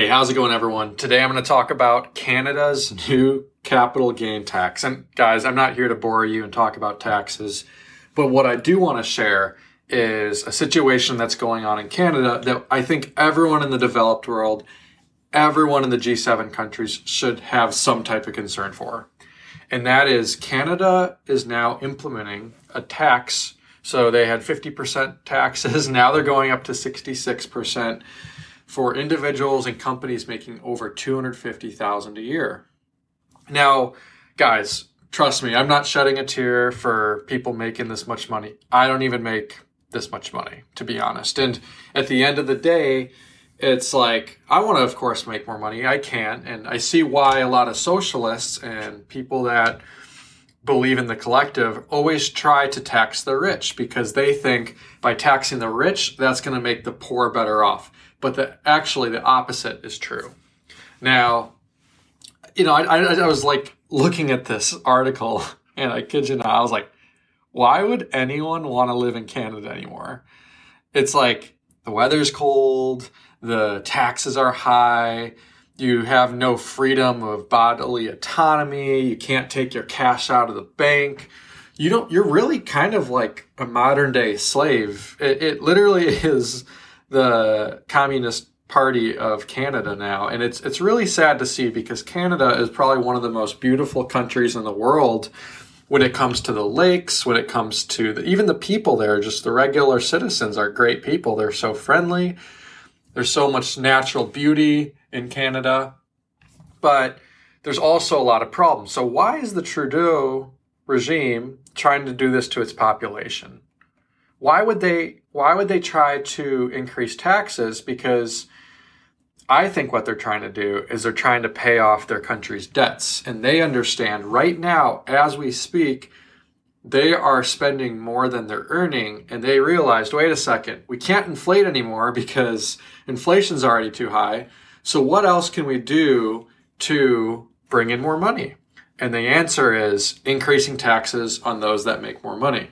Hey, how's it going, everyone? Today I'm going to talk about Canada's new capital gain tax. And guys, I'm not here to bore you and talk about taxes, but what I do want to share is a situation that's going on in Canada that I think everyone in the developed world, everyone in the G7 countries should have some type of concern for. And that is Canada is now implementing a tax. So they had 50% taxes. Now they're going up to 66%. For individuals and companies making over $250,000 a year. Now, guys, trust me, I'm not shedding a tear for people making this much money. I don't even make this much money, to be honest. And at the end of the day, it's like, I want to, of course, make more money. I can. And I see why a lot of socialists and people that believe in the collective always try to tax the rich because they think by taxing the rich, that's going to make the poor better off. But actually the opposite is true. Now, I was like looking at this article and I kid you not, I was like, why would anyone want to live in Canada anymore? It's like the weather's cold, the taxes are high, you have no freedom of bodily autonomy, you can't take your cash out of the bank. You're really kind of like a modern day slave. It literally is the Communist Party of Canada now. And it's really sad to see because Canada is probably one of the most beautiful countries in the world when it comes to the lakes, when it comes to even the people there, just the regular citizens are great people. They're so friendly. There's so much natural beauty in Canada, but there's also a lot of problems. So why is the Trudeau regime trying to do this to its population? Why would they try to increase taxes? Because I think what they're trying to do is they're trying to pay off their country's debts. And they understand right now, as we speak, they are spending more than they're earning. And they realized, wait a second, we can't inflate anymore because inflation's already too high. So what else can we do to bring in more money? And the answer is increasing taxes on those that make more money.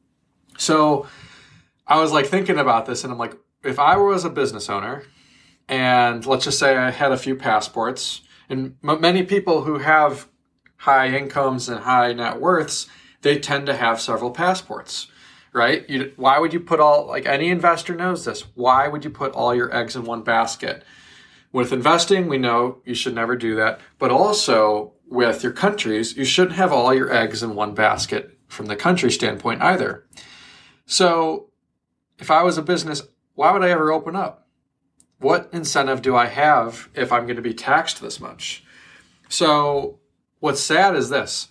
So I was like thinking about this and I'm like, if I was a business owner and let's just say I had a few passports, and many people who have high incomes and high net worths, they tend to have several passports, right? Why would you put any investor knows this, why would you put all your eggs in one basket? With investing, we know you should never do that, but also with your countries, you shouldn't have all your eggs in one basket from the country standpoint either. So if I was a business, why would I ever open up? What incentive do I have if I'm going to be taxed this much? So what's sad is this.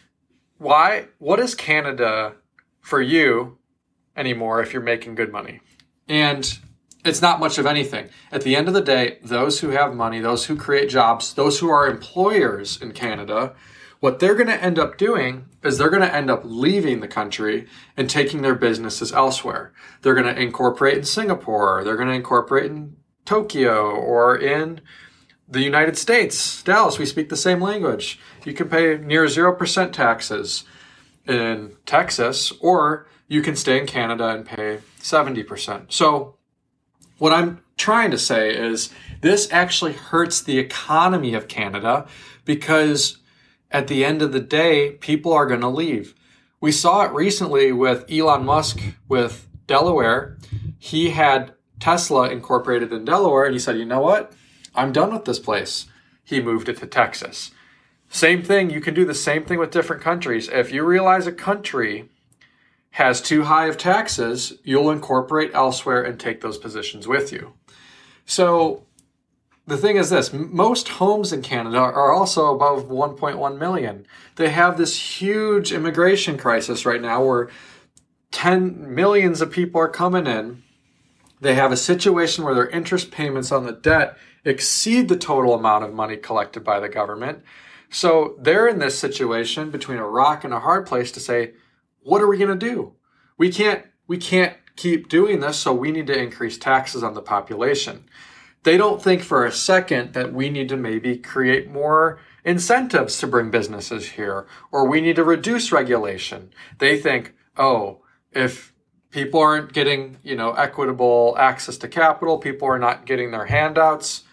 What is Canada for you anymore if you're making good money? And it's not much of anything. At the end of the day, those who have money, those who create jobs, those who are employers in Canada, what they're going to end up doing is they're going to end up leaving the country and taking their businesses elsewhere. They're going to incorporate in Singapore. They're going to incorporate in Tokyo or in the United States. Dallas, we speak the same language. You can pay near 0% taxes in Texas, or you can stay in Canada and pay 70%. So what I'm trying to say is this actually hurts the economy of Canada because at the end of the day, people are going to leave. We saw it recently with Elon Musk with Delaware. He had Tesla incorporated in Delaware, and he said, you know what? I'm done with this place. He moved it to Texas. Same thing. You can do the same thing with different countries. If you realize a country has too high of taxes, you'll incorporate elsewhere and take those positions with you. So the thing is this, most homes in Canada are also above 1.1 million. They have this huge immigration crisis right now where millions of people are coming in. They have a situation where their interest payments on the debt exceed the total amount of money collected by the government. So they're in this situation between a rock and a hard place to say, what are we going to do? We can't keep doing this, so we need to increase taxes on the population. They don't think for a second that we need to maybe create more incentives to bring businesses here, or we need to reduce regulation. They think, oh, if people aren't getting, equitable access to capital, people are not getting their handouts,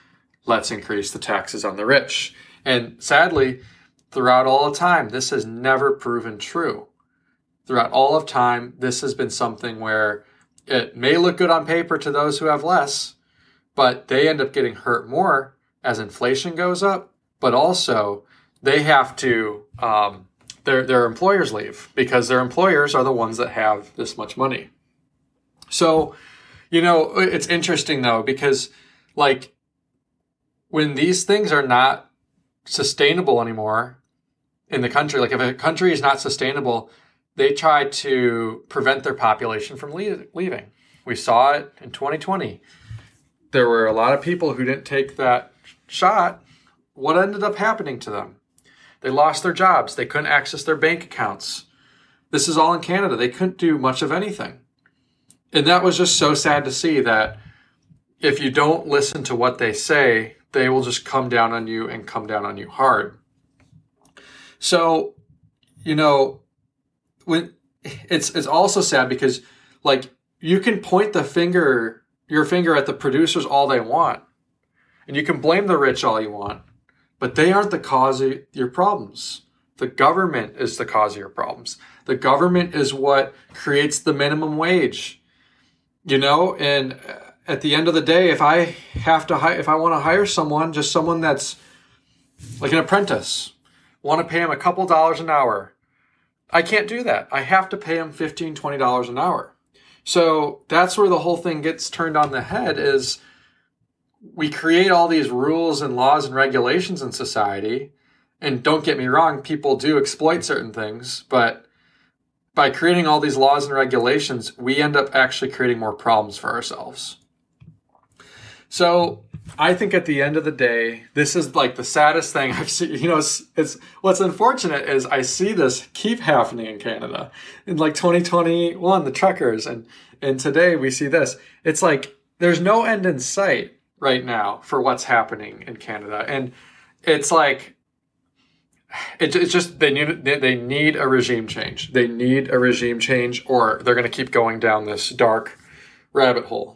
let's increase the taxes on the rich. And sadly, throughout all of time, this has never proven true. Throughout all of time, this has been something where it may look good on paper to those who have less, but they end up getting hurt more as inflation goes up, but also they have to, their employers leave because their employers are the ones that have this much money. So, it's interesting though, because like when these things are not sustainable anymore in the country, like if a country is not sustainable, they try to prevent their population from leaving. We saw it in 2020. There were a lot of people who didn't take that shot. What ended up happening to them? They lost their jobs. They couldn't access their bank accounts. This is all in Canada. They couldn't do much of anything. And that was just so sad to see that if you don't listen to what they say, they will just come down on you and come down on you hard. So, when it's also sad because like you can point your finger at the producers all they want, and you can blame the rich all you want, but they aren't the cause of your problems. The government is the cause of your problems. The government is what creates the minimum wage, and at the end of the day, if I want to hire someone, just someone that's like an apprentice, want to pay him a couple dollars an hour, I can't do that. I have to pay him $15, $20 an hour. So that's where the whole thing gets turned on the head is we create all these rules and laws and regulations in society. And don't get me wrong, people do exploit certain things, but by creating all these laws and regulations, we end up actually creating more problems for ourselves. So I think at the end of the day, this is like the saddest thing I've seen. It's what's unfortunate is I see this keep happening in Canada. In like 2021, the truckers, and today we see this. It's like there's no end in sight right now for what's happening in Canada, and it's like it's just they need a regime change. They need a regime change, or they're going to keep going down this dark rabbit hole.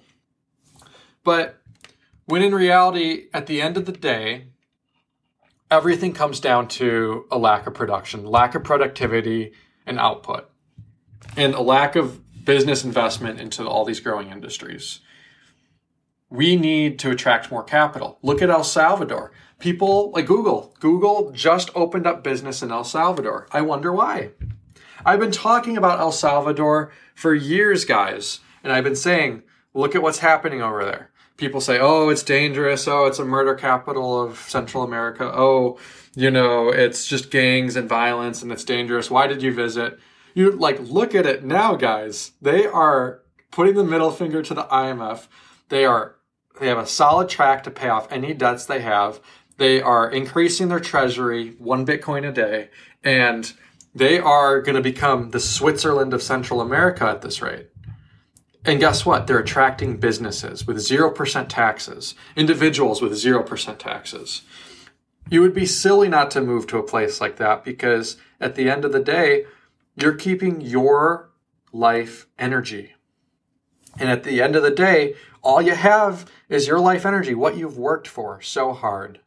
But when in reality, at the end of the day, everything comes down to a lack of production, lack of productivity and output, and a lack of business investment into all these growing industries. We need to attract more capital. Look at El Salvador. People like Google just opened up business in El Salvador. I wonder why. I've been talking about El Salvador for years, guys, and I've been saying, look at what's happening over there. People say, oh, it's dangerous. Oh, it's a murder capital of Central America. Oh, it's just gangs and violence and it's dangerous. Why did you visit? You look at it now, guys. They are putting the middle finger to the IMF. They have a solid track to pay off any debts they have. They are increasing their treasury 1 Bitcoin a day. And they are going to become the Switzerland of Central America at this rate. And guess what? They're attracting businesses with 0% taxes, individuals with 0% taxes. You would be silly not to move to a place like that because at the end of the day, you're keeping your life energy. And at the end of the day, all you have is your life energy, what you've worked for so hard.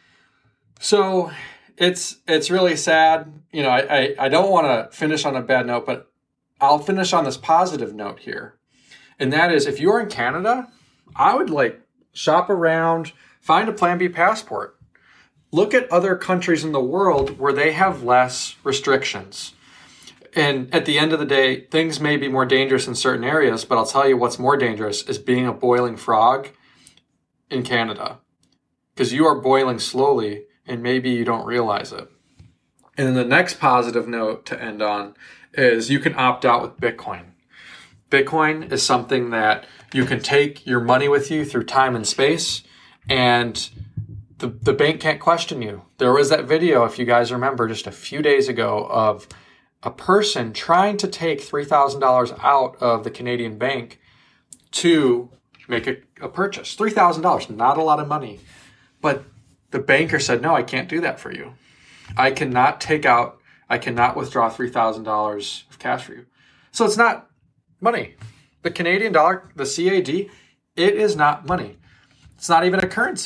So it's really sad. I don't want to finish on a bad note, but I'll finish on this positive note here. And that is, if you're in Canada, I would shop around, find a Plan B passport. Look at other countries in the world where they have less restrictions. And at the end of the day, things may be more dangerous in certain areas, but I'll tell you what's more dangerous is being a boiling frog in Canada. Because you are boiling slowly and maybe you don't realize it. And then the next positive note to end on is you can opt out with Bitcoin. Bitcoin is something that you can take your money with you through time and space, and the bank can't question you. There was that video, if you guys remember, just a few days ago of a person trying to take $3,000 out of the Canadian bank to make a purchase. $3,000, not a lot of money. But the banker said, no, I can't do that for you. I cannot withdraw $3,000 of cash for you. So it's not money. The Canadian dollar, the CAD, it is not money. It's not even a currency.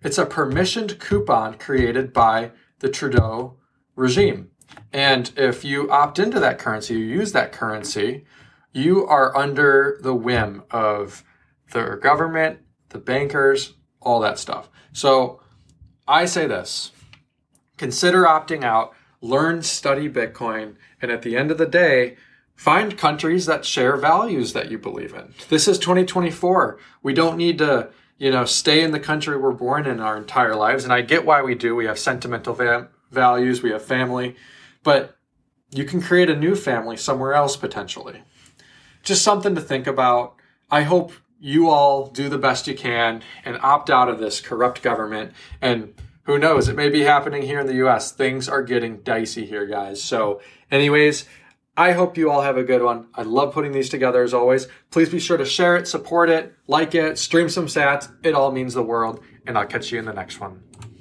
It's a permissioned coupon created by the Trudeau regime. And if you opt into that currency, you use that currency, you are under the whim of the government, the bankers, all that stuff. So I say this, consider opting out, learn, study Bitcoin, and at the end of the day, find countries that share values that you believe in. This is 2024. We don't need to, stay in the country we're born in our entire lives. And I get why we do. We have sentimental values, we have family, but you can create a new family somewhere else potentially. Just something to think about. I hope you all do the best you can and opt out of this corrupt government. And who knows, it may be happening here in the US. Things are getting dicey here, guys. So anyways, I hope you all have a good one. I love putting these together as always. Please be sure to share it, support it, like it, stream some sats. It all means the world. And I'll catch you in the next one.